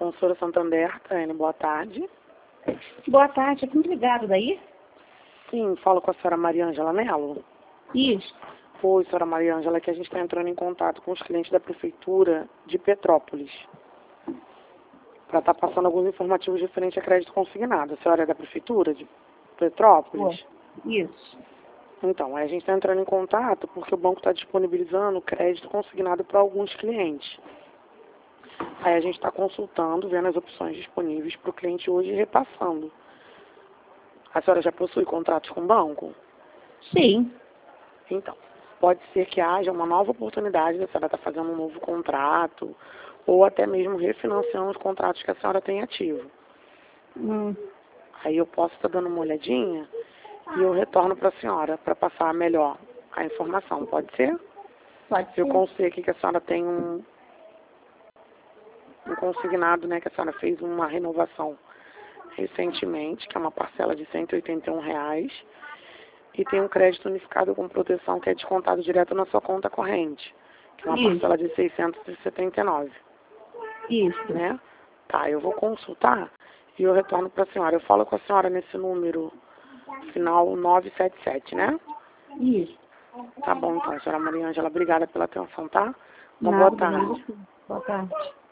Consultora Santander, Tânia, boa tarde. Boa tarde, é muito ligado daí? Sim, falo com a senhora Maria Ângela Mello. Isso. Oi, senhora Maria Ângela, que a gente está entrando em contato com os clientes da Prefeitura de Petrópolis para estar passando alguns informativos referentes a crédito consignado. A senhora é da Prefeitura de Petrópolis? Isso. Então, a gente está entrando em contato porque o banco está disponibilizando crédito consignado para alguns clientes. Aí a gente está consultando, vendo as opções disponíveis para o cliente hoje e repassando. A senhora já possui contratos com o banco? Sim. Então, pode ser que haja uma nova oportunidade da senhora estar fazendo um novo contrato ou até mesmo refinanciando os contratos que a senhora tem ativo. Aí eu posso estar dando uma olhadinha e eu retorno para a senhora para passar melhor a informação. Pode ser? Pode ser. Eu consigo aqui que a senhora tem um consignado, né, que a senhora fez uma renovação recentemente, que é uma parcela de R$ 181, e tem um crédito unificado com proteção que é descontado direto na sua conta corrente, que é uma parcela de R$ 679. Isso. Né? Tá, eu vou consultar e eu retorno para a senhora. Eu falo com a senhora nesse número final 977, né? Isso. Tá bom, então, senhora Maria Ângela, obrigada pela atenção, tá? Uma boa tarde. Boa tarde.